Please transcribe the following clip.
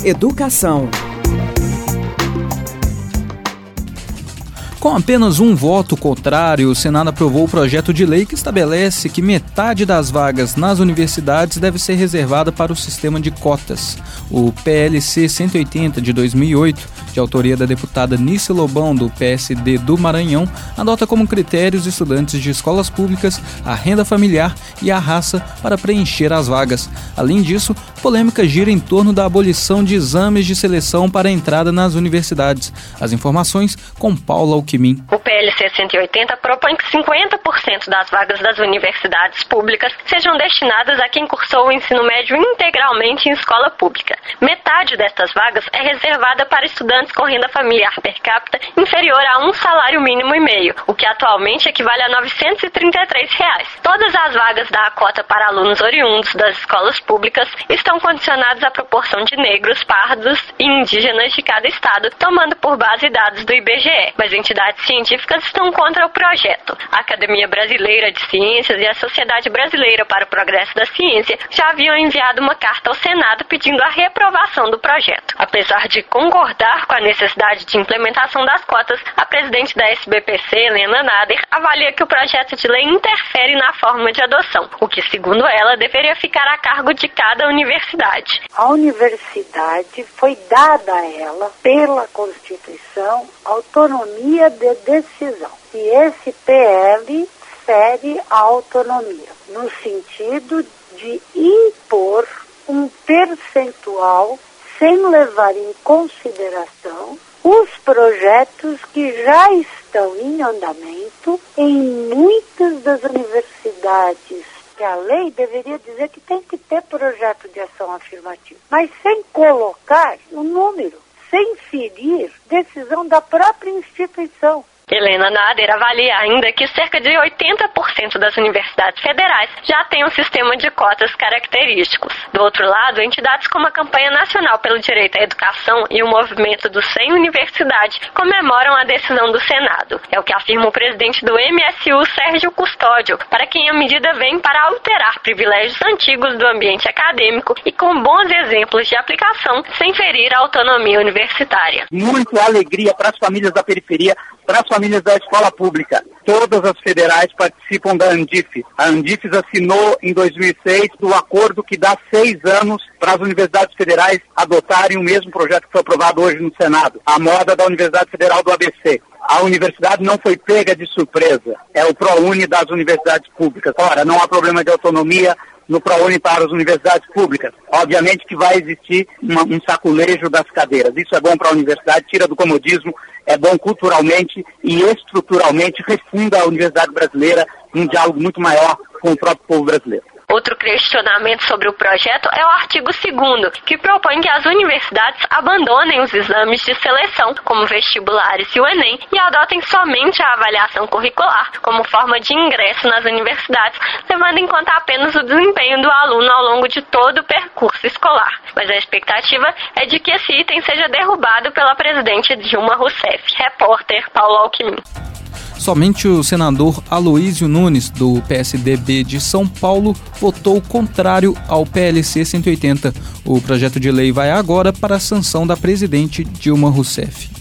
Educação. Com apenas um voto contrário, o Senado aprovou o projeto de lei que estabelece que metade das vagas nas universidades deve ser reservada para o sistema de cotas. O PLC 180 de 2008, de autoria da deputada Nice Lobão, do PSD do Maranhão, adota como critérios estudantes de escolas públicas, a renda familiar e a raça para preencher as vagas. Além disso, polêmica gira em torno da abolição de exames de seleção para a entrada nas universidades. As informações com Paula Alquimim. O PLC 180 propõe que 50% das vagas das universidades públicas sejam destinadas a quem cursou o ensino médio integralmente em escola pública. Metade destas vagas é reservada para estudantes com renda familiar per capita inferior a um salário mínimo e meio, o que atualmente equivale a R$ 933. Todas as vagas da cota para alunos oriundos das escolas públicas estão condicionadas à proporção de negros, pardos e indígenas de cada estado, tomando por base dados do IBGE. Mas entidades científicas estão contra o projeto. A Academia Brasileira de Ciências e a Sociedade Brasileira para o Progresso da Ciência já haviam enviado uma carta ao Senado pedindo a reprovação do projeto. Apesar de concordar com a necessidade de implementação das cotas, a presidente da SBPC, Helena Nader, avalia que o projeto de lei interfere na forma de adoção, o que, segundo ela, deveria ficar a cargo de cada universidade. A universidade foi dada a ela, pela Constituição, autonomia de decisão. E esse PL fere a autonomia, no sentido de impor um percentual sem levar em consideração os projetos que já estão em andamento em muitas das universidades. Que a lei deveria dizer que tem que ter projeto de ação afirmativa, mas sem colocar o número, sem ferir decisão da própria instituição. Helena Nader avalia ainda que cerca de 80% das universidades federais já têm um sistema de cotas característicos. Do outro lado, entidades como a Campanha Nacional pelo Direito à Educação e o Movimento do Sem Universidade comemoram a decisão do Senado. É o que afirma o presidente do MSU, Sérgio Custódio, para quem a medida vem para alterar privilégios antigos do ambiente acadêmico e com bons exemplos de aplicação sem ferir a autonomia universitária. Muita alegria para as famílias da periferia, para as famílias da escola pública. Todas as federais participam da ANDIF. A ANDIF assinou em 2006 o acordo que dá 6 anos para as universidades federais adotarem o mesmo projeto que foi aprovado hoje no Senado, a moda da Universidade Federal do ABC. A universidade não foi pega de surpresa, é o ProUni das universidades públicas. Ora, não há problema de autonomia no ProUni para as universidades públicas. Obviamente que vai existir um saculejo das cadeiras. Isso é bom para a universidade, tira do comodismo, é bom culturalmente e estruturalmente, refunda a universidade brasileira num diálogo muito maior com o próprio povo brasileiro. Outro questionamento sobre o projeto é o artigo 2º, que propõe que as universidades abandonem os exames de seleção, como vestibulares e o Enem, e adotem somente a avaliação curricular como forma de ingresso nas universidades, levando em conta apenas o desempenho do aluno ao longo de todo o percurso escolar. Mas a expectativa é de que esse item seja derrubado pela presidente Dilma Rousseff. Repórter Paulo Alquimim. Somente o senador Aloísio Nunes, do PSDB de São Paulo, votou contrário ao PLC 180. O projeto de lei vai agora para a sanção da presidente Dilma Rousseff.